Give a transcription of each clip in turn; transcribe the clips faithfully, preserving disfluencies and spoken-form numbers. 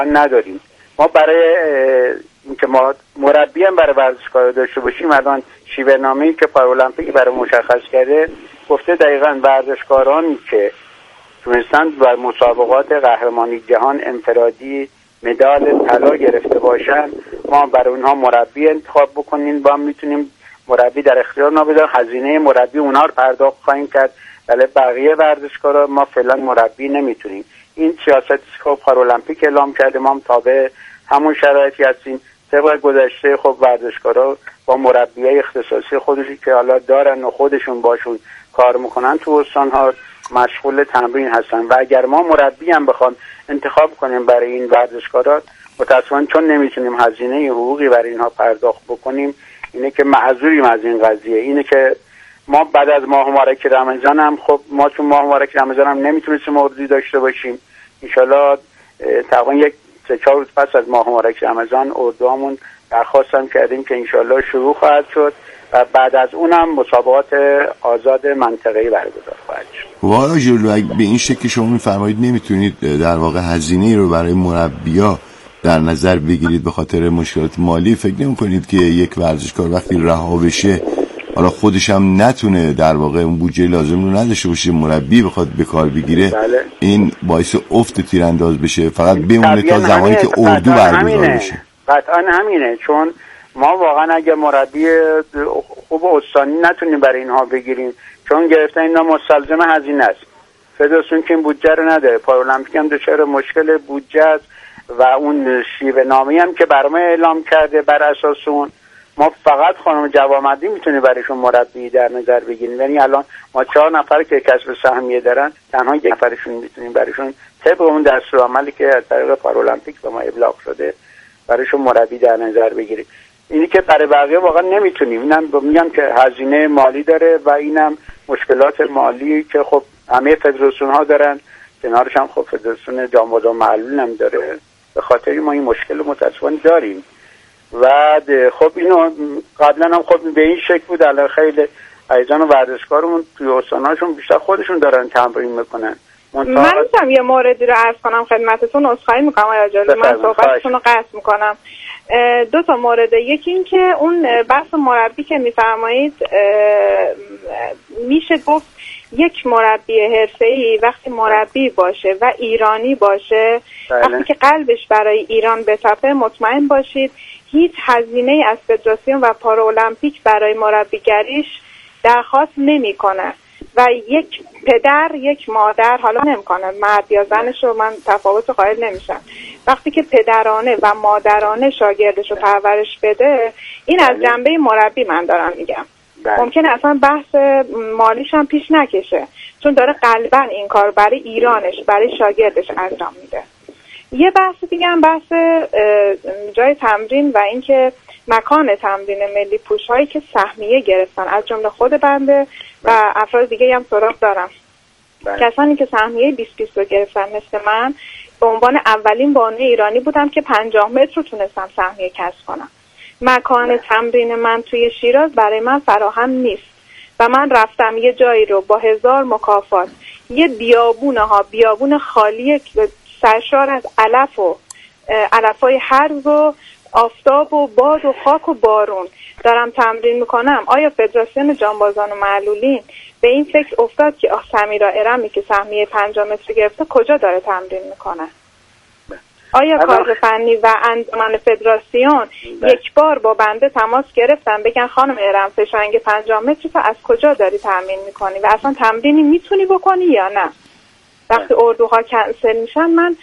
نداریم. ما برای اینکه ما مربی هم برای ورزشکار داشته باشیم، الان شیوه نامه‌ای که پارالمپیک برای مشخص کرده گفته دقیقاً ورزشکارانی که تونستن بر مسابقات قهرمانی جهان انفرادی مدال طلا گرفته باشن ما برای اونها مربی انتخاب بکنیم. با هم میتونیم مربی در اختیار ما بذاریم، هزینه مربی اونها رو پرداخت خواهیم کرد، ولی بقیه ورزشکارا ما فعلا مربی نمیتونیم. این سیاستی که پارالمپیک اعلام کرده ما هم تابع همون شرایطی هستیم. طبق گذشته خب ورزشکارا با مربیای اختصاصی خودشون که حالا دارن و خودشون باشون کار میکنن تو استان‌ها مشغول تمرین هستن و اگر ما مربی هم بخوام انتخاب کنیم برای این ورزشکارا متأسفانه چون نمیتونیم هزینه حقوقی برای اینها پرداخت بکنیم، اینه که معذوریم از این قضیه. اینه که ما بعد از ماه مبارک رمضان هم خب ما چون ماه مبارک رمضان هم نمیتونستیم اردوی داشته باشیم، انشالله تقریبا یک سه چهار روز پس از ماه مبارک رمضان اردوامون درخواستم کردیم که انشالله شروع خواهد شد و بعد از اونم مسابقات آزاد منطقه‌ای برگزار خواهد شد. والا جلو به این شکل شما میفرمایید نمیتونید در واقع هزینه رو برای مربی‌ها در نظر بگیرید به خاطر مشکلات مالی؟ فکر نمی‌کنید که یک ورزشکار وقتی رها بشه حالا خودش هم نتونه در واقع اون بودجه لازم رو نداشته باشه مربی بخواد به کار بگیره، بله. این باعث افت تیرانداز بشه فقط بمونه تا زمانی که اردو برگزار بشه؟ قطعا همینه، چون ما واقعا اگر مربی خوب استانی نتونیم برای اینها بگیریم چون گرفتن اینا مستلزم هزینه است. فدراسیون که این بودجه رو نداره، پارالمپیک هم دچار مشکل بودجه است و اون شیوه نامه‌ای هم که برنامه اعلام کرده بر اساس اون ما فقط خانم جوامردی میتونه برایشون مربی در نظر بگیریم. یعنی الان ما چهار نفر که کسب سهمیه دارن تنها یک نفرشون میتونیم برایشون طبق اون دستورالعملی که از طریق پارالمپیک به ما ابلاغ شده برایشون مربی در نظر بگیریم. اینی که برای بقیه واقعا نمیتونیم. اینم میگم که هزینه مالی داره و اینم مشکلات مالی که خب همه فدراسیون ها دارن، کنارش هم خب فدراسیون جامبازان معلول هم داره. به خاطر ما این مشکل متاسفانه داریم و خب اینو قبلا هم خب به این شکل بود. الان خیلی عزیزان و ورزشکارمون توی استاناشون بیشتر خودشون دارن تمرین میکنن. من میتونم یه موردی رو عرض کنم خدمتتون؟ عذرخواهی میکنم آقای جلو، من صحبتتون رو قطع میکنم. دو تا مورد. یکی این که اون بحث مربی که میفرمایید میشه گفت یک مربی حرفه‌ای وقتی مربی باشه و ایرانی باشه، بله. وقتی که قلبش برای ایران بتپه مطمئن باشید هیچ هزینه‌ای از فدراسیون و پارالمپیک برای مربیگریش درخواست نمیکنه و یک پدر یک مادر، حالا نمیکنه مرد یا زنش رو من تفاوت قائل نمیشم، وقتی که پدرانه و مادرانه شاگردش رو پرورش بده، این از جنبه مربی من دارم میگم. ممکنه اصلا بحث مالیش هم پیش نکشه چون داره قلباً این کار برای ایرانش برای شاگردش انجام میده. یه بحث دیگه هم بحث جای تمرین و اینکه مکان تمرین ملی پوش هایی که سهمیه گرفتن از جمله خود بنده و افراد دیگه هم سراغ دارم، کسانی که سهمیه بیست بیست رو گرفتن مثل من به عنوان اولین بانوی ایرانی بودم که پنجاه متر رو تونستم سهمیه کسب کنم. مکان تمرین من توی شیراز برای من فراهم نیست و من رفتم یه جایی رو با هزار مکافات، یه بیابون ها بیابون خالی سرشار از علف و علفای هرز و آفتاب و باد و خاک و بارون دارم تمرین میکنم. آیا فدراسیون جانبازان و معلولین به این فکر افتاد که آه سمیرا ارمی که سهمیه پنجاه متر گرفته کجا داره تمرین میکنه؟ آیا کادر فنی و انجمن فدراسیون یک بار با بنده تماس گرفتن بگن خانم ارم فشنگ پنجاه متر تو از کجا داری تمرین میکنی و اصلا تمرینی میتونی بکنی یا نه؟ وقتی اردوها کنسل میشن من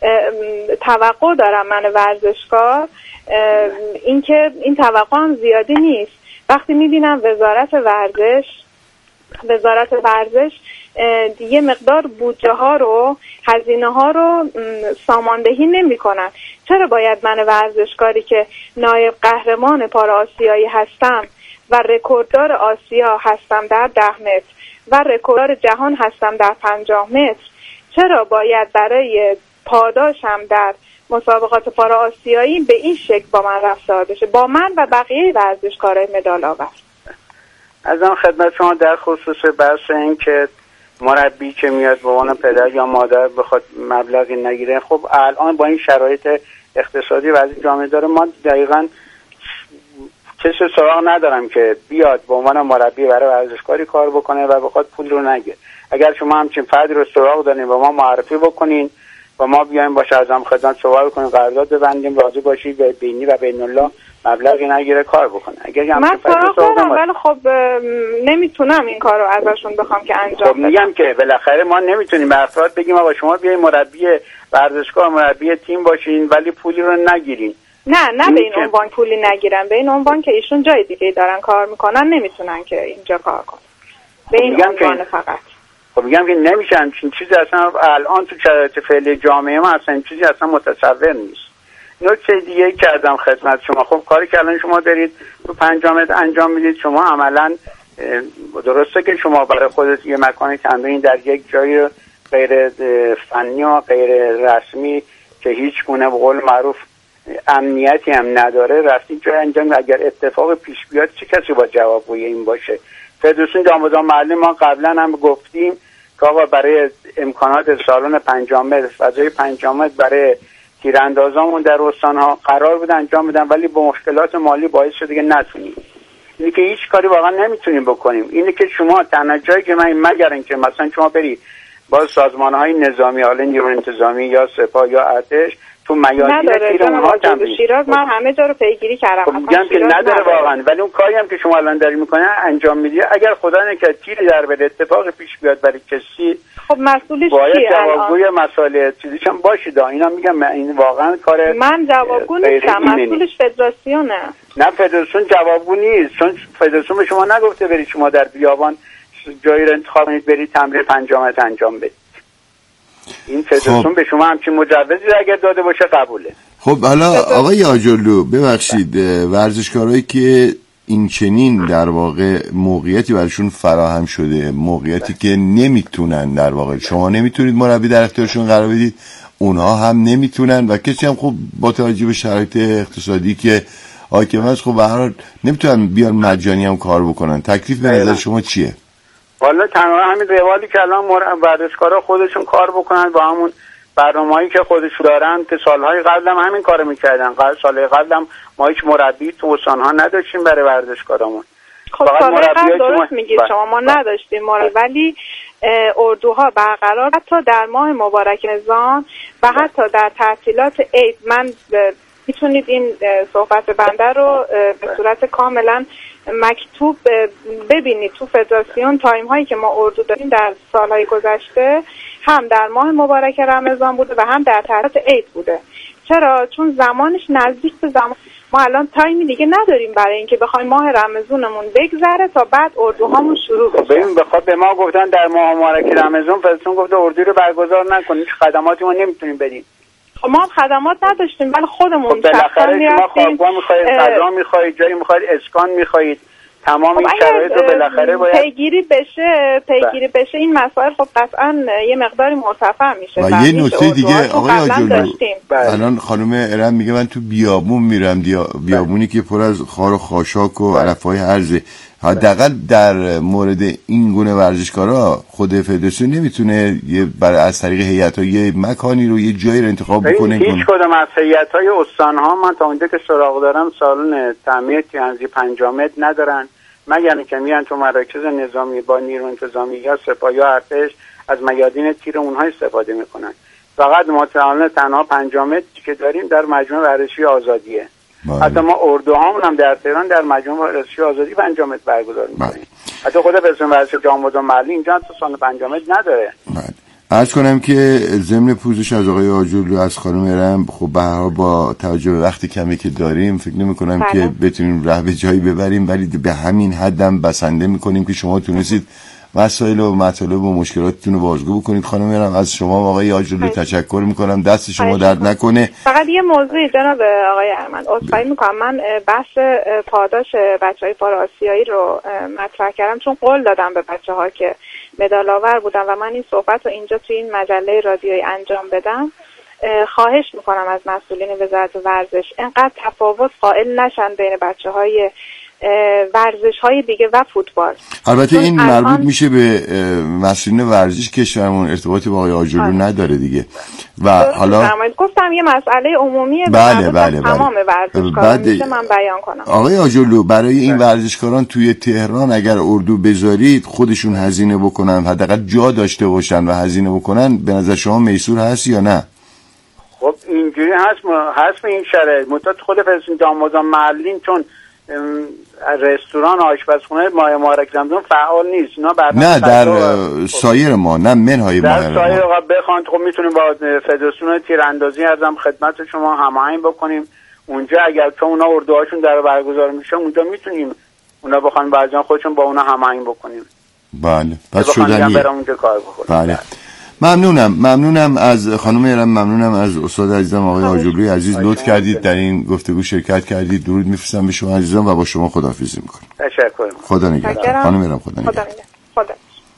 توقع دارم من ورزشکار اینکه این توقع هم زیادی نیست. وقتی میبینم وزارت ورزش وزارت ورزش یه مقدار بودجه ها رو هزینه ها رو ساماندهی نمی کنن، چرا باید من ورزشکاری که نایب قهرمان پارا آسیایی هستم و رکورددار آسیا هستم در ده متر و رکورددار جهان هستم در پنجاه متر، چرا باید برای پاداشم در مسابقات پارا آسیایی به این شکل با من رفتار بشه، با من و بقیه ورزشکارای مدال آور؟ از آن خدمت شما در خصوص بحث این که مربی که میاد به عنوان پدر یا مادر بخواد مبلغی نگیره. خب الان با این شرایط اقتصادی وضع جامعه داره، ما دقیقاً کسی سراغ ندارم که بیاد به عنوان مربی برای ورزشکاری کار بکنه و بخواد پول رو نگیره. اگر شما همچین فردی رو سراغ دارین و ما معرفی بکنین و ما بیایم با شهرزم خدمت صحبت کنیم، قرارداد ببندیم، راضی باشی به بینی و بین الله مبلغی نگیره کار بکنه. اگر من سراغ دارم ولی خب نمیتونم این کار رو ازشون بخوام که انجام خب میگم که بالاخره ما نمیتونیم به افراد بگیم آقا شما بیاین مربی ورزشگاه مربی تیم باشین ولی پولی رو نگیرین. نه نه به این عنوان پولی نگیرن، به این عنوان که ایشون جای دیگه دارن کار میکنن نمیتونن که اینجا کار کنن به این عنوان فقط. خب میگم که نمیشه همچین چیزی اصلا الان تو شرایط فعلی جامعه ما اصلا این چیزی اصلا متصور نیست. نکته دیگه کردم خدمت شما، خب کاری که الان شما دارید تو پنجامت انجام میدید، شما عملا درسته که شما برای خودت یه مکان تمرین در یک جای غیر فنی و غیر رسمی که هیچ گونه به قول معروف امنیتی هم نداره رفتید جای انجام، اگر اتفاق پیش بیاد چه کسی با جوابگوی این باشه؟ فدراسیون دامدان محلی ما قبلا هم گفتیم که آقا برای امکانات سالن پنجامت فضای پنجامت برای تیراندازامون در استان‌ها قرار بود انجام بدن ولی با مشکلات مالی باعث شده که نتونیم. اینه که هیچ کاری واقعا نمیتونیم بکنیم. اینه که شما تنها جایی که من مگر اینکه مثلا شما بری با سازمان‌های نظامی، حالا نیروی انتظامی یا سپاه یا ارتش تو میادین تیر اونها تمرین. شیراز من همه جا رو پیگیری کردم. خب میگم که نداره واقعا، ولی اون کاری هم که شما الان داری میکنه انجام میدی اگر خدا نکنه تیر در بده اتفاق پیش بیاد برای کسی، خب مسئولش باید کیه الان؟ جوابگوی مسائل چیزیش هم باشید. اینا میگم این واقعا کار من جوابگو نیستم، مسئولش فدراسیونه. نه فدراسیون جوابگو نیست، چون فدراسیون به شما نگفته برید شما در بیابان جایی رو انتخاب کنید برید تمرین پنجامت انجام بدید. این فدراسیون خب. به شما همچین مجوزی اگر داده باشه قبوله. خب حالا آقای آجرلو ببخشید، ورزشکارایی که این چنین در واقع موقعیتی براشون فراهم شده، موقعیتی که نمیتونن در واقع، شما نمیتونید مربی در اختیارشون قرار بدید، اونها هم نمیتونن و کسی هم خب با توجه به شرایط اقتصادی که حاکم است خب به هر حال نمیتونن بیان مجانی هم کار بکنن. تکلیف به نظر شما چیه؟ والا تنها همین روالی که الان ورزشکارا خودشون کار بکنن با همون برنامه‌ای که خودشون دارن که سالهای قبل هم همین کارو می‌کردن. سالهای قبل هم ما هیچ مربی تو استان‌ها نداشتیم برای ورزشکارامون. خب سالهای قبل درست میگید شما، ما نداشتیم مربی، ولی اردوها برقرار حتی در ماه مبارک رمضان و حتی در تعطیلات عید. من میتونید این صحبت بنده رو به صورت کاملا مکتوب ببینید تو فدراسیون. تایم هایی که ما اردو داریم در سالهای گذشته هم در ماه مبارک رمضان بوده و هم در تعطیلات عید بوده. چرا؟ چون زمانش نزدیک به زمان ما الان تایمی دیگه نداریم برای اینکه بخوایم ماه رمضانمون بگذره تا بعد اردوهامون شروع بشه. ببین بخواد به ما گفتن در ماه مبارک رمضان فدراسیون گفته اردو رو برگزار نکنید، خدماتی ما نمیتونیم بدیم. خب ما خدمات نداشتیم ولی خودمون خب بالاخره شما خوابگاه میخواید، غذا میخواید، جایی میخواید، اسکان میخواید، تمام این شرایط رو بالاخره باید پیگیری بشه پیگیری بشه این مسائل خب قطعا یه مقداری مرتفع میشه. و یه نکته دیگه آقای آجرلو، الان خانم ارم میگه من تو بیابون میرم، بیابونی که پر از خار و خاشاک و علفهای هرزه. حداقل در مورد این گونه ورزشکارا خود فدراسیون نمیتونه یه برای از طریق هیئت‌ها یه مکانی رو یه جایی رو انتخاب بکنه؟ هیچ کدوم از هیئت‌های استان‌ها من تا اونجا که سراغ دارم سالن تعمیر تیانزی پنجامت ندارن، مگر اینکه میان تو مراکز نظامی با نیرو انتظامی یا سپاه یا ارتش از میادین تیر اونها استفاده میکنن. فقط ما تنها پنجامت که داریم در مجمع ورزشی آزادیه. حتی ما اردوهامون هم در تهران در مجمع ورزشی آزادی پنجامت برگزار می‌کنیم. حتی خود فدراسیون ورزش جامدان محلی اینجا تو سالن پنجامت نداره. عرض کنم که ضمن پوزش از آقای آجرلو از خانم ارم، خب به هر حال با توجه به وقتی کمی که داریم فکر نمی‌کنم بله. که بتونیم راه به جایی ببریم، ولی به همین حدم بسنده می‌کنیم که شما تونستید مسائل و مطالب و مشکلاتتون رو بازگو بکنید. خانم ارم از شما آقای آجرلو تشکر می‌کنم، دست شما درد نکنه. فقط یه موضوعی جناب آقای ارمن عذرخواهی می‌کنم، من بحث پاداش بچه‌های پارآسیایی رو مطرح کردم چون قول دادم به بچه‌ها که مدال آور بودن و من این صحبت رو اینجا توی این مجله رادیویی انجام بدم. خواهش میکنم از مسئولین وزارت ورزش اینقدر تفاوت قائل نشن بین بچه‌های ورزش های دیگه و فوتبال. البته این مربوط میشه به مسئولین ورزش کشورمون، ارتباطی با آقای آجرلو نداره دیگه. و حالا گفتم یه مسئله عمومیه، بله بله تمام ورزشکاران میشه من بیان کنم. آقای آجرلو برای این ورزشکاران توی تهران اگر اردو بذارید خودشون هزینه بکنن، حداقل جا داشته باشن و هزینه بکنن، به نظر شما میسور هست یا نه؟ خب اینجوری هست هست این شرایط متأ خود فلسطین دامادان محلین چون رستوران آشپزخونه ماه مبارک رمضان فعال نیست، اینا نه در سایر ما نه منهای ماه در سایر ما بخواید خب میتونیم با فدراسیون تیراندازی ازم خدمت شما هماهنگ بکنیم اونجا، اگر چون اونا اردوهاشون در برگزار میشه اونجا میتونیم اونا بخوان بعضا خودشون با اونا هماهنگ بکنیم. بله پس شدنیه. برام اونجا کار بکنیم. بله ممنونم ممنونم از خانم ایران، ممنونم از استاد عزیزم آقای آجرلوی عزیز، لطف کردید در این گفتگو شرکت کردید. درود میفرستم به شما عزیزان و با شما خداحافظی میکنم. تشکر. خدا نگهدار خانم ایران. خدا نگهدار. خدا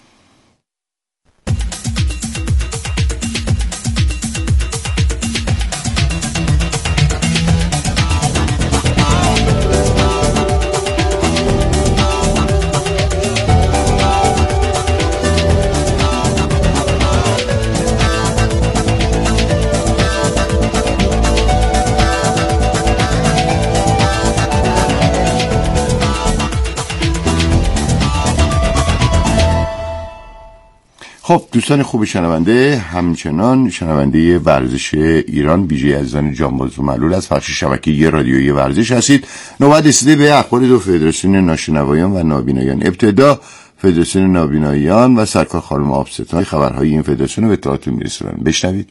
خب دوستان خوب شنونده، همچنان شنونده ورزش ایران ویژه عزیزان جانباز و معلول از بخش شبکه‌ای رادیویی ورزش هستید. نوبت رسیده به اخبار دو فدراسیون ناشنوایان و نابینایان. ابتدا فدراسیون نابینایان و سرکار خانم آبستان خبرهای این فدراسیون رو به اطلاعتون میرسونن. بشنوید.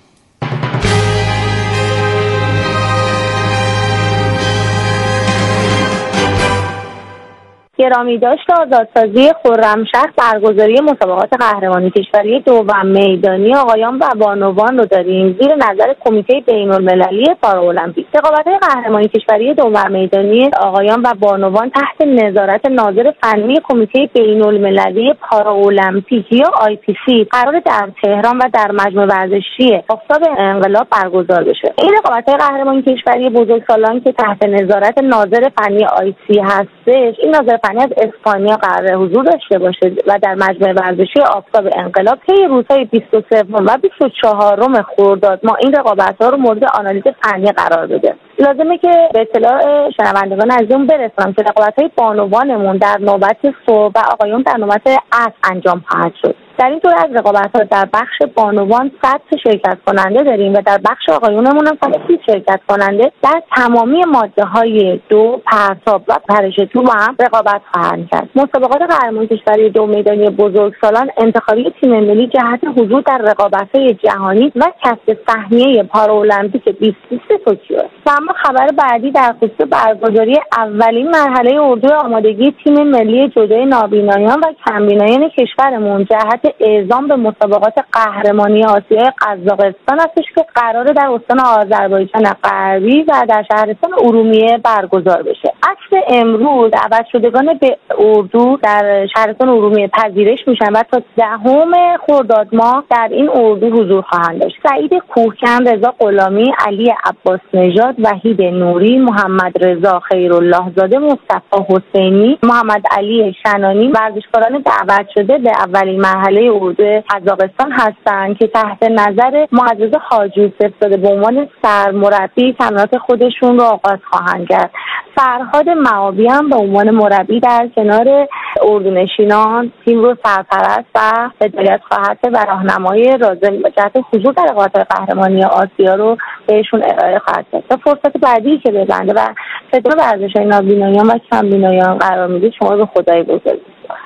گرامی داشت آزادسازی خرمشهر برگزاری مسابقات قهرمانی کشوری دوم میدانی آقایان و بانوان رو داریم زیر نظر کمیته بین‌المللی پارالمپیک. رقابت‌های قهرمانی کشوری دوم میدانی آقایان و بانوان تحت نظارت ناظر فنی کمیته بین‌المللی پارالمپیک یا آی پی سی قرار در تهران و در مجمع ورزشی آفتاب انقلاب برگزار بشه. این رقابت‌های قهرمانی کشوری بزرگسالان که تحت نظارت ناظر فنی آی سی هستش، این ناظر فنی از اسپانیا قرار حضور داشته باشه و در مجمع ورزشی آفتاب انقلاب طی روزهای بیست و سه و بیست و چهار خرداد ما این رقابت‌ها رو مورد آنالیز فنی قرار بده. لازمه که به اطلاع شنوندگان عزیزم برسونم که رقابت‌های بانوانمون در نوبت صبح و آقایون در نوبت عصر انجام خواهد شد. در این طور از رقابت‌ها در بخش بانوان صد شرکت کننده داریم و در بخش آقایونمون هم فقط سی شرکت کننده در تمامی ماده‌های دو، پرتاب و پرش‌تو با هم رقابت خواهند کرد. مسابقات قهرمانی کشوری دو میدانی بزرگسالان انتخابی تیم ملی جهت حضور در رقابت‌های جهانی و کسب سهمیه پارالمپیک بیست و بیست توکیو. و اما خبر بعدی در خصوص برگزاری اولین مرحله اردو آمادگی تیم ملی جودو نابینایان و کمبینایان کشورمون جهت اعزام به مسابقات قهرمانی آسیای قزاقستان هستش که قراره در استان آذربایجان غربی و در شهرستان ارومیه برگزار بشه. عصر امروز دعوت شدگان به اردو در شهرستان ارومیه پذیرش میشن و تا دهم خرداد ماه در این اردو حضور خواهند داشت. سعید کوهکن، رضا غلامی، علی عباس نژاد، وحید نوری، محمد رضا خیرالله زاده، مصطفی حسینی، محمد علی شنانی ورزشکاران دعوت شده به اولین مرحله اردو قزاقستان هستند که تحت نظر معزز حاجی یوسف زاده به عنوان سرمربی تمرینات خودشون رو آغاز خواهند کرد. فرهاد معابی هم به عنوان مربی در کنار اردونشینان تیم رو سرپرست و هدایت خواهد و راهنمای لازم جهت حضور در رقابت‌های قهرمانی آسیا رو بهشون ارائه خواهد کرد. تا فرصت بعدی که به بنده و فدراسیون ورزش‌های نابینایان و کمبینایان قرار میده شما رو به خدای بزرگ.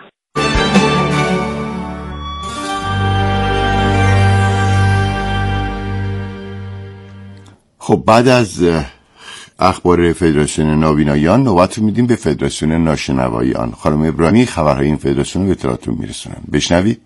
خب بعد از اخبار فدراسیون نابینایان نوبت رو میدیم به فدراسیون ناشنوایان. خانم ابراهیمی خبرهای این فدراسیون رو به اطلاعتون میرسونن. بشنوید.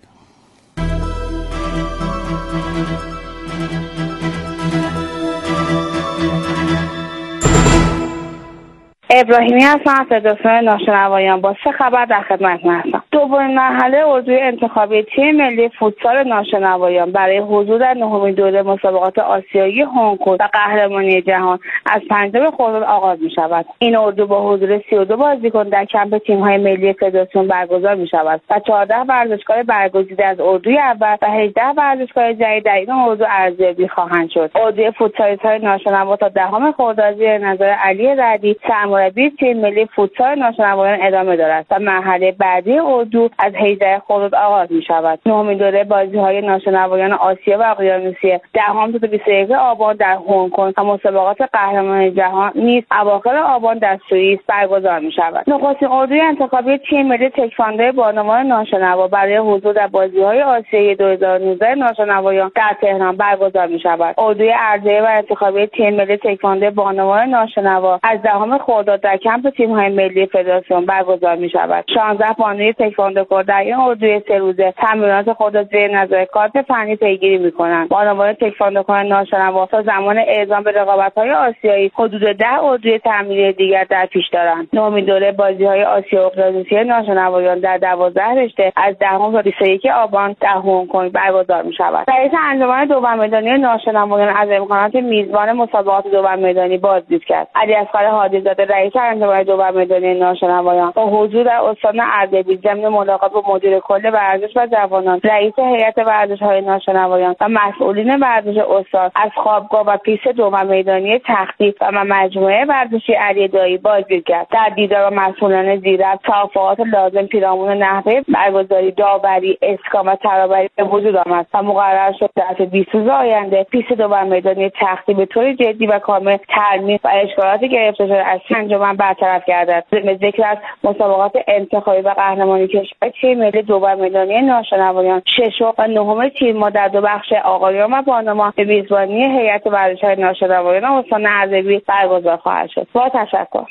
ابراهیمی هستم از فدراسیون ناشنوایان. با سه خبر در خدمتتون هستم. دومین مرحله اردوی انتخابی تیم ملی فوتسال ناشنوایان برای حضور در نهمین دوره مسابقات آسیایی هنگ کنگ و قهرمانی جهان از پنجم خرداد آغاز می شود. این اردو با حضور سی و دو بازیکن در کمپ تیم‌های ملی فدراسیون برگزار می شود و چهارده ورزشکار برگزیده از اردوی اول و هجده ورزشکار جدید در این اردو ارزیابی خواهند شد. اردوی فوتسالیست‌های ناشنوا تا دهم خرداد زیر نظر علی رعدی سرمربی تیم ملی فوتسال ناشنوایان ادامه دارد و مرحله بعدی اردو از هجده خرداد آغاز می شود. نهمین دوره بازی‌های ناشنوایان آسیا و اقیانوسیه دهم تا بیست و یکم آبان در هنگ کنگ و مسابقات قهرمانی جهان نیز اواخر آبان در سوئیس برگزار می شود. نخستین اردوی انتخابی تیم ملی تکواندو بانوان ناشنوا برای حضور در بازی‌های آسیایی دو هزار و نوزده ناشنوایان در تهران برگزار می شود. اردوی ارجحی و انتخابی تیم ملی تکواندو بانوان ناشنوا از دهم خرداد در کمپ تیم‌های ملی فدراسیون برگزار می شود. شانزده بانوی تکواندوکار در این اردوی سه روزه تمرینات خود را زیر نظر کادر فنی پیگیری می کنند. بانوان تکواندوکار ناشنوا تا زمان اعزام به رقابت‌های آسیایی حدود ده اردوی تعمیری دیگر در پیش دارند. نهمین دوره بازی‌های آسیا و اقیانوسیه ناشنوایان در دوازده رشته از دهم تا بیست و یکم آبان در هنگ کنگ برگزار می شود. رئیس انجمن دوم میدانی ناشنوایان از امکانات میزبان مسابقات دوم میدانی بازدید کرد. علیاصغر هادی‌زاده رئیس انجمن دوم میدانی ناشنوایان با حضور در استان اردبیل ضمن ملاقات با مدیر کل ورزش و جوانان، رئیس هیئت ورزش‌های ناشنوایان و مسئولین ورزش استان از خوابگاه و پیست دوم میدانی تختی و مجموعه ورزشی علی دایی بازدید کرد. در دیدار با مسئولان زیرک توافقات لازم پیرامون نحوه برگزاری، داوری، اسکان و ترابری به وجود آمد و مقرر شد در بیست روز آینده پیست دوم میدانی تختی به طور جدی و کامل ترمیم و اشکالاتی گرفته شده از انجمن برطرف گردد. ضمن ذکر از مسابقات انتخابی و قهرمانی کشور تیم ملی دوم میدانی ناشنوایان ششم و نهم تیم ما در دو بخش آقایان و بانوان به میزبانی هیئت ورزش‌های ناشنوایان استان اردبیل برگزار خواهد شد. با تشکر.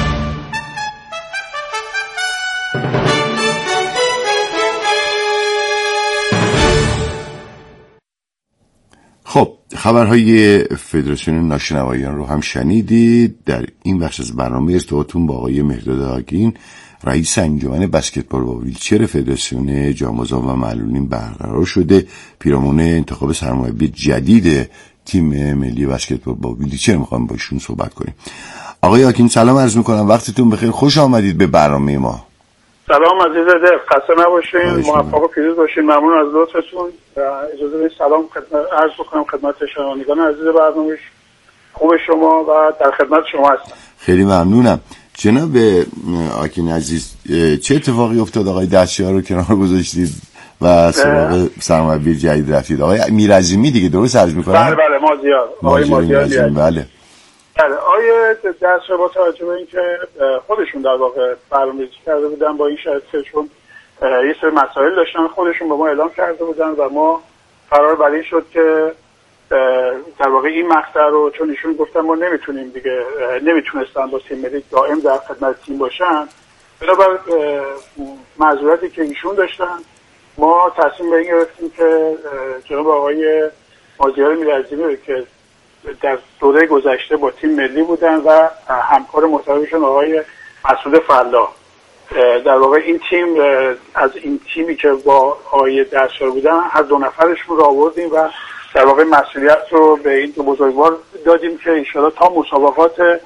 خب خبرهای فدراسیون ناشنوایان رو هم شنیدید. در این بخش از برنامه ارتباطتون با آقای مهرداد آگین رئیس انجمن بسکتبال با ویلچر فدراسیون جامعه‌زا و معلولین برقرار شده پیرامون انتخاب سرمربی جدید تیم ملی بسکتبال با ویلچر میخوام با ایشون صحبت کنیم. آقای آگین سلام عرض میکنم، وقتتون بخیر، خوش آمدید به برنامه ما. سلام عزیز دل، خسته نباشین، موفق و پیروز باشین. ممنون از لطفتون. اجازه بدید سلام خدمت عرض بکنم خدمت شنوندگان عزیز برنامه. خوب شما و در خدمت شما هستم. خیلی ممنونم. جناب آگین عزیز، چه اتفاقی افتاد آقای دستیار رو کنار گذاشتید و سراغ سرمربی جدید رفتید؟ آقای میرعظیمی دیگه، درست عرض میکنم؟ بله بله مازیار. آقای مازیار بله. بله آیه دستیار با توجه به اینکه خودشون در واقع برنامه‌ریزی کرده بودن با این شرط که چون یه سری مسائل داشتن خودشون به ما اعلام کرده بودن و ما قرار بر این شد که در واقع این مقطع رو چون ایشون گفتن ما نمیتونیم دیگه نمیتونستن با تیم ملی دائم در خدمت تیم باشن، بنابر معذورتی که ایشون داشتن ما تصمیم به این گرفتیم که جناب آقای مازیار میرعظیمی که در دوره گذشته با تیم ملی بودن و همکار محترمشون آقای مسعود فلاح، در واقع این تیم از این تیمی که با آقای دستیار بودن هر دو نفرشون رو آوردیم و در واقع مسئولیت رو به این دو بزرگوار دادیم که انشاءالله تا مسابقات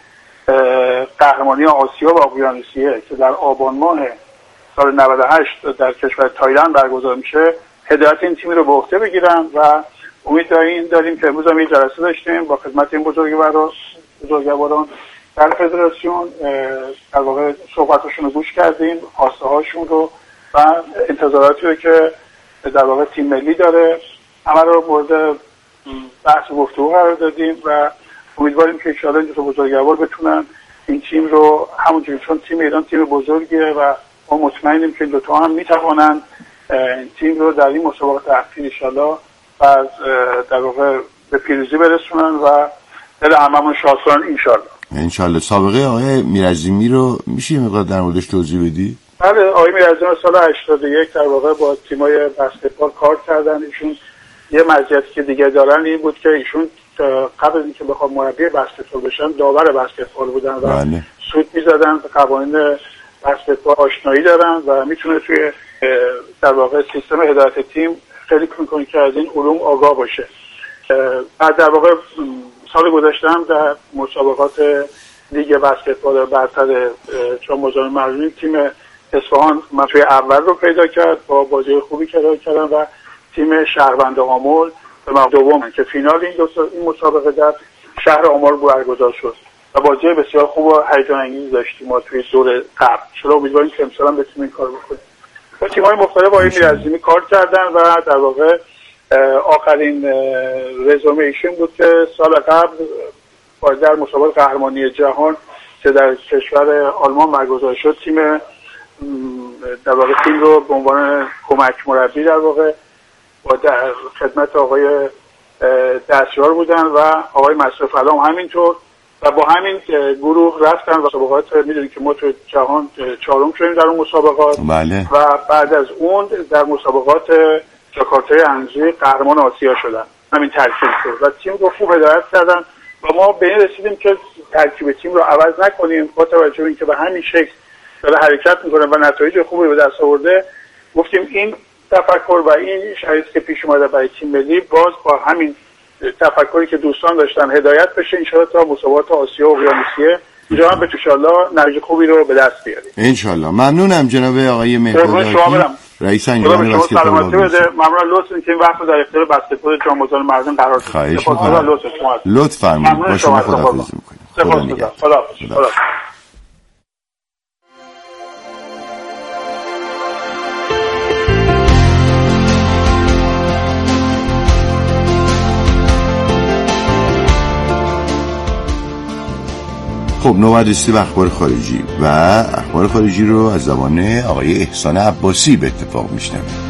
قهرمانی آسیا و اقیانوسیه که در آبان ماه سال نود و هشت در کشور تایلند برگزار میشه هدایت این تیم رو به عهده بگیرن و امید داریم داریم که امروز هم یه جلسه داشتیم با خدمت این بزرگواران بزرگواران در فدراسیون، در واقع صحبتاشون رو گوش کردیم، خواسته هاشون رو و انتظاراتی رو که در واقع تیم ملی داره همه رو مورد بحث و گفتگو قرار دادیم و امیدواریم که انشاءالله این دو بزرگوار بتونن این تیم رو همونجوری چون تیم ایران تیم بزرگیه و ما مطمئنیم که این دوتا هم میتوانند این تیم رو در این مسابقات اخیر انشاءالله و در واقع به پیروزی برسونن و دل هممون شاد کنن انشاءالله. انشاءالله. سابقه آقای میرعظیمی رو میشه مقدار در موردش توضیح بدی؟ بله، آقای میرعظیمی سال هشتاد و یک در واقع با تیمای بسکتبال کار کردن. ایشون یه مزیتی که دیگه دارن این بود که ایشون قبل از اینکه بخوام مربی بسکتبال بشن داور بسکتبال بودن و بله. سود میزدن، قوانین بسکتبال آشنایی دارن و میتونه توی در واقع سیستم هدایت تیم خیلی کمک کنه که از این علوم آگاه باشه. بعد در واقع سال گذشته هم در مسابقات لیگ بسکتبال برتر چون مزاحم معلولین تیم اصفهان مقطع اول رو پیدا کرد با بازی خوبی که ارائه کردن و تیم شهروند آمل به مقطع دوم که فینال این دو این مسابقه در شهر آمل برگزار شد و بازی بسیار خوب و هیجان انگیز داشتیم ما توی دور قبل. چرا امیدواریم که امسال هم بتونیم این کار بکنیم. با تیم‌های مختلف با این میرزیمی کار کردن و در واقع آخرین رزومه ایشون بود که سال قبل در مسابقات قهرمانی جهان که در کشور آلمان برگزار شد تیم در واقع تیم رو به عنوان کمک مربی در واقع با در خدمت آقای دستیار بودن و آقای مصرف علام همینطور و با همین گروه رفتن و مسابقات میدونید که ما تو جهان چهارم شدیم در اون مسابقات. بله. و بعد از اون در مسابقات جاکارتای انزوی قهرمان آسیا شدن. همین ترکیب شد و تیم رو خوب هدایت کردن و ما به این رسیدیم که ترکیب تیم رو عوض نکنیم با توجه به اینکه به همین شکل داره حرکت میکنه و نتایج خوبی به دست آورده. گفتیم این تفکر و این شرایطی که پیش اومده برای تیم ملی باز با همین تفکری که دوستان داشتن هدایت بشه ان شاءالله تا مسابقات آسیا و اقیانوسیه اینجا هم به ان شاءالله نتیجه خوبی رو به دست بیاریم ان شاءالله. ممنونم جناب آقای مهرداد رئیس انجمن بسکتبال. ممنون لطفاً که این وقت رو در اختیار بسکتبال جام مزاحم مردم قرار دادید. خواهش می‌کنم. لطف فرمایید. با شما خداحافظی می‌کنم. خدا نگهدار. خدا خب نوبت رسید به اخبار خارجی و اخبار خارجی رو از زبان آقای احسان عباسی به اتفاق میشنویم.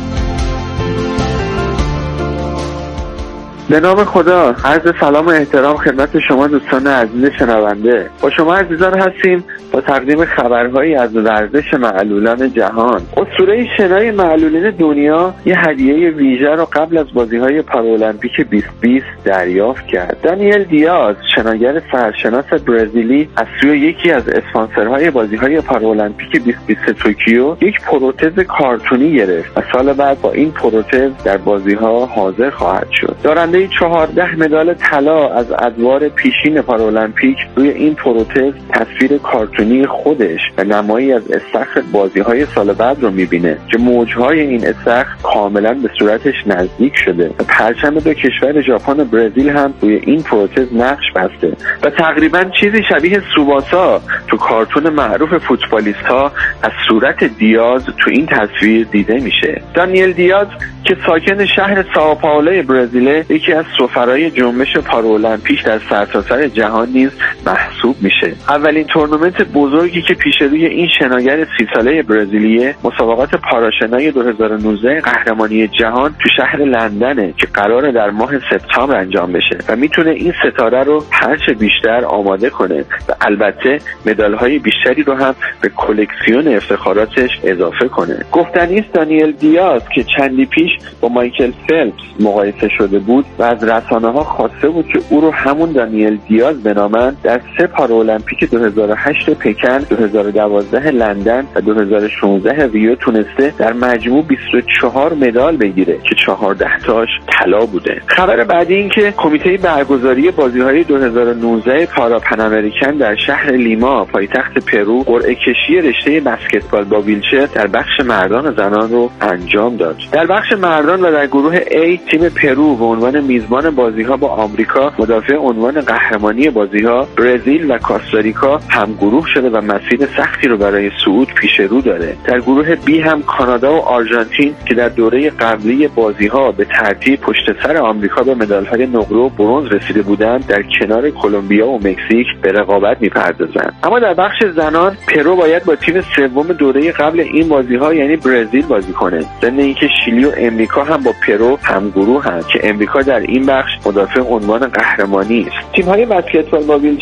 به نام خدا، عرض سلام و احترام خدمت شما دوستان عزیز شنونده. با شما عزیزان هستیم با تقدیم خبرهایی از ورزش معلولان جهان. اسطوره شنای معلولین دنیا یه هدیه ویژه رو قبل از بازی‌های پارالمپیک بیست بیست دریافت کرد. دانیل دیاز، شناگر سرشناس برزیلی، از سوی یکی از اسپانسرهای بازی‌های پارالمپیک بیست بیست توکیو یک پروتز کارتونی گرفت و سال بعد با این پروتز در بازی‌ها حاضر خواهد شد. دارنده چهارده مدال طلا از ادوار پیشین پارالمپیک روی این پروتز تصویر کارتونی خودش و نمایی از استخر بازی‌های سال بعد رو می‌بینه که موج‌های این استخر کاملاً به صورتش نزدیک شده و پرچم دو کشور ژاپن و برزیل هم روی این پروتز نقش بسته و تقریباً چیزی شبیه سوباسا تو کارتون معروف فوتبالیست‌ها از صورت دیاز تو این تصویر دیده میشه. دانیل دیاز که ساکن شهر سائو پائولو برزیل، یکی از سفرای جنبش پارالمپیک در سرتاسر جهان نیز محسوب میشه. اولین تورنمنت بزرگی که پیش روی این شناگر سی ساله برزیلیه، مسابقات پاراشنای دو هزار و نوزده قهرمانی جهان تو شهر لندنه که قراره در ماه سپتامبر انجام بشه و میتونه این ستاره رو هرچه بیشتر آماده کنه و البته مدال‌های بیشتری رو هم به کلکسیون افتخاراتش اضافه کنه. گفتنی است دانیل دیاز که چندی پیش با مایکل فلپس مقایسه شده بود و از رسانه‌ها خواسته بود که او رو همون دانیل دیاز بنامند. در سه پارالمپیک دو هزار و هشت پکن، دو هزار و دوازده لندن و دو هزار و شانزده ریو تونسته در مجموع بیست و چهار مدال بگیره که چهارده تاش طلا بوده. خبر بعدی این که کمیته برگزاری بازی‌های دو هزار و نوزده پارا پن امریکن در شهر لیما پایتخت پرو قرعه کشی رشته بسکتبال با ویلچر در بخش مردان و زنان رو انجام داد. در بخش مردان و در گروه A تیم پرو به عنوان میزبان بازی‌ها با آمریکا مدافع عنوان قهرمانی بازی‌ها برزیل و کاستاریکا هم گروه شده و مسیر سختی رو برای صعود پیش رو داره. در گروه B هم کانادا و آرژانتین که در دوره قبلی بازی‌ها به ترتیب پشت سر آمریکا به مدال‌های نقره و برنز رسیده بودند، در کنار کلمبیا و مکزیک به رقابت می‌پردازند. اما در بخش زنان پرو باید با تیم سوم دوره قبل این بازی‌ها یعنی برزیل بازی کنه. ضمن اینکه شیلی و امریکا هم با پرو هم گروه هستند که امریکا در این بخش مدافع عنوان قهرمانی است. تیم‌های بسکتبال با ویلچر زن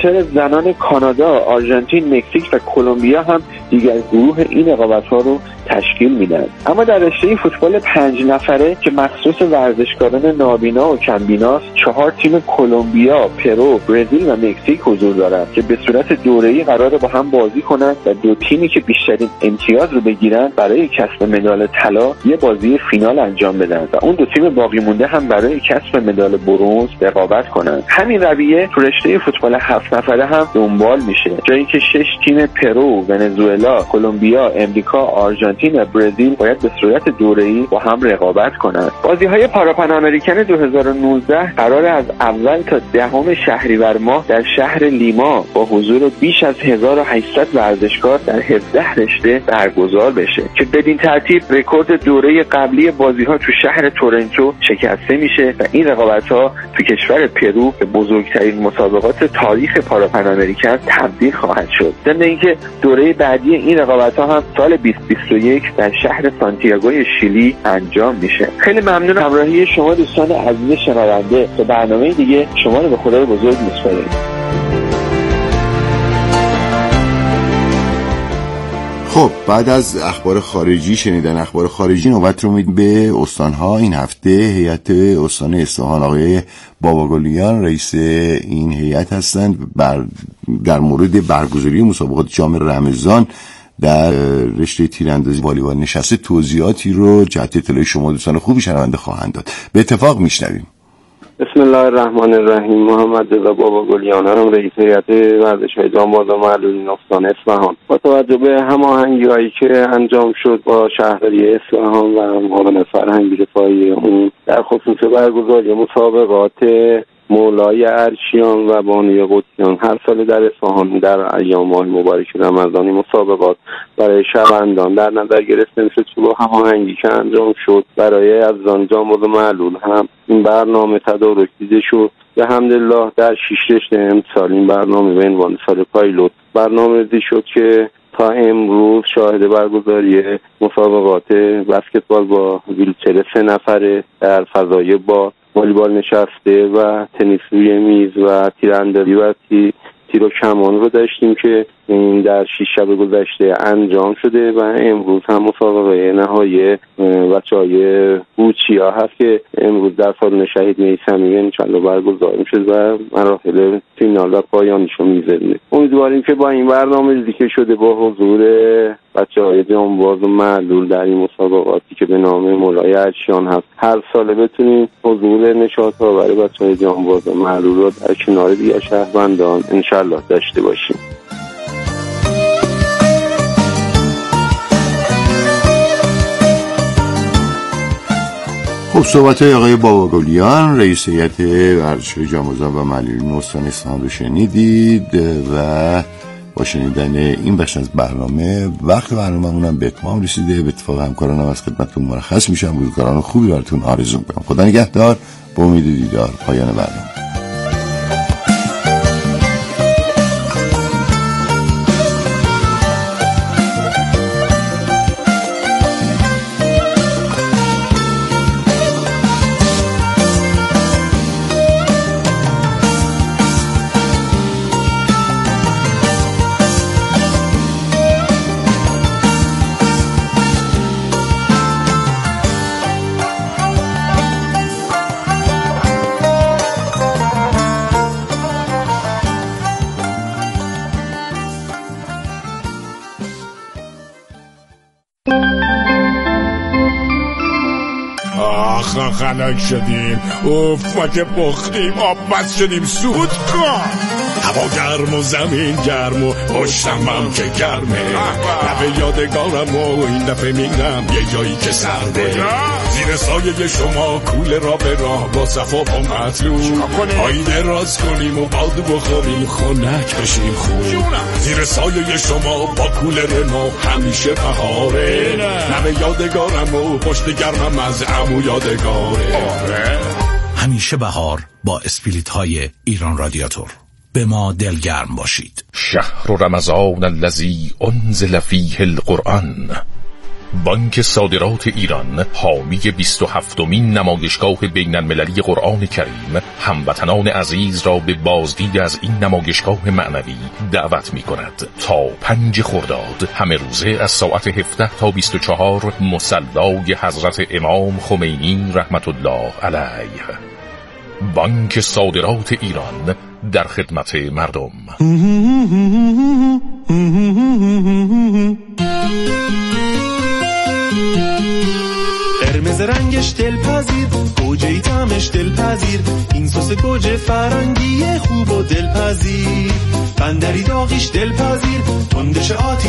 زنان کانادا، آرژانتین، مکزیک و کلمبیا هم دیگر گروه این رقابت‌ها رو تشکیل میدن. اما در رشته فوتبال پنج نفره که مخصوص ورزشکاران نابینا و کمبیناست، چهار تیم کلمبیا، پرو، برزیل و مکزیک حضور دارند که به صورت دوره‌ای قراره با هم بازی کنند و دو تیمی که بیشترین امتیاز رو بگیرن برای کسب مدال طلا یه بازی فینال انجام بدن و اون دو تیم باقی مونده هم برای کسب مدال برنز رقابت کنند. همین رویه تو رشته فوتبال هفت نفره هم دنبال میشه، جایی که شش تیم پرو، ونزوئلا، کلمبیا، امریکا، آرژانتین و برزیل باید به صورت دوره‌ای با هم رقابت کنند. بازی‌های پاراپن امریکن دو هزار و نوزده قرار از اول تا دهم شهریور ماه در شهر لیما با حضور بیش از هزار و هشتصد ورزشکار در هفده رشته برگزار بشه که بدین ترتیب رکورد دوره قبلی بازی‌ها تو شهر تورنتو شکسته میشه و این رقابت‌ها تو کشور پرو به بزرگترین مسابقات تاریخ پاراپن امریکن تبدیل خواهد شد. ضمن اینکه دوره بعدی این رقابت‌ها هم سال بیست بیست و یک در شهر سانتیاگوی شیلی انجام میشه. خیلی ممنون همراهی شما دوستان عزیز شنونده. تا برنامه دیگه شما رو به خدای بزرگ میسپارم. خب بعد از اخبار خارجی شنیدن اخبار خارجی نوبت رو میدیم به استانها. این هفته هیئت استان اصفهان آقای باباگلیان رئیس این هیئت هستند. بر در مورد برگزاری مسابقات جام رمضان در رشته تیراندازی والیبال نشسته توضیحاتی رو جهت اطلاع شما دوستان خوبی شنونده خواهند داد. به اتفاق میشنویم. بسم الله الرحمن الرحیم. محمد رضا باباگلیان هم رئیس هیئت ورزش‌های جانباز و معلولین استان اصفهان. با توجه به هماهنگی‌هایی که انجام شد با شهرداری اصفهان و معاون فرهنگی رفاهی اون در خصوص برگزاری مسابقات مولای ارشیان و بانوی قدسیان هر سال در اصفهان در ایام ماه مبارک رمضان مسابقات برای شهروندان در نظر گرفته میشد که با هماهنگی که انجام شد برای افزان جانباز و معلول هم این برنامه تدارک دیده شد. به حمدالله در شش رشته امسال این برنامه به عنوان سال پایلوت برنامه‌ریزی شد که تا امروز شاهد برگزاری مسابقات بسکتبال با ویلچر سه نفره در فضای با والیبال نشسته و تنیس روی میز و تیراندازی و تیر و کمان رو داشتیم که این در شش شب گذشته انجام شده و امروز هم مسابقه نهایی بچه‌های بوچیا هست که امروز در سالن شهید میثمی انشالله برگزار میشه و مراحل فینال و پایانیشو میذاره. امیدواریم که با این برنامه ریزی که شده با حضور بچه‌های جانباز و معلول در این مسابقاتی که به نام مولای ارشیان هست هر ساله بتونیم حضور نشاط‌آور بچه‌های جانباز و معلول رو در کنار دیگر شهروندان انشالله داشته باشیم. خب صحبت‌های آقای باباگلیان رئیس هیئت ورزش‌های جانبازان و معلولین استان اصفهان رو شنیدید و با شنیدن این بخش از برنامه وقت برنامه‌مون هم به اتمام رسیده. به اتفاق همکارانم از خدمتتون مرخص میشم. روزگاران خوبی براتون آرزو می‌کنم. خدا نگهدار. با امید دیدار. پایان برنامه. خنک شدیم، اوف ما که بختیم، آب بس شدیم، سود کن. هوا گرم و زمین گرم و پشتم هم که گرمه، لبه یادگارم و این دفعه میرم یه جایی که سرده، زیر سایه شما کوله را به راه با صفا و مطلوب، پایی دراز کنیم و باد بخوریم خنک بشیم خوب، زیر سایه شما با کوله ما همیشه بهاره، لبه یادگارم و پشت گرمم از عمو یادگاره. همیشه بهار با اسپریت های ایران رادیاتور. به ما دلگرم باشید. شهر رمضان الذی انزل فیه القرآن بانک صادرات ایران، حامی بیست و هفتمین نمایشگاه بین المللی قرآن کریم، هموطنان عزیز را به بازدید از این نمایشگاه معنوی دعوت می کند. تا پنج خرداد همه روزه از ساعت هفده تا بیست و چهار مصلای حضرت امام خمینی رحمت الله علیه. بانک صادرات ایران در خدمت مردم. قرمز رنگش دلپذیر، گوجه طعمش دلپذیر، این سس گوجه فرنگی خوب و دلپذیر، بندری داغیش دلپذیر، تندش آتیش